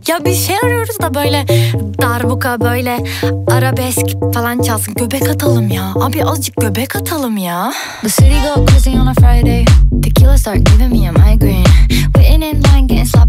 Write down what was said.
Ya bir şey arıyoruz da böyle darbuka, böyle arabesk falan çalsın. Göbek atalım ya. Abi azıcık göbek atalım ya. The city go crazy on a Friday. Tequila start giving me a migraine. Waiting in line getting sloppy.